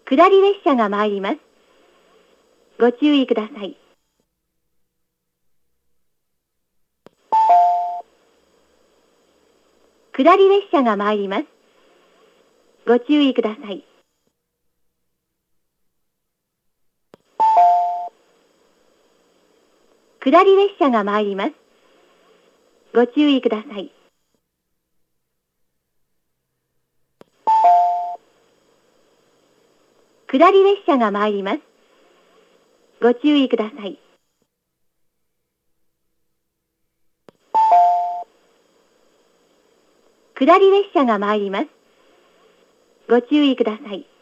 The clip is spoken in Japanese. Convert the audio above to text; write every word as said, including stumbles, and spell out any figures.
下り列車が参ります。ご注意ください。下り列車が参ります。ご注意ください。下り列車が参ります。ご注意ください。下り列車が参ります。ご注意ください。下り列車が参ります。ご注意ください。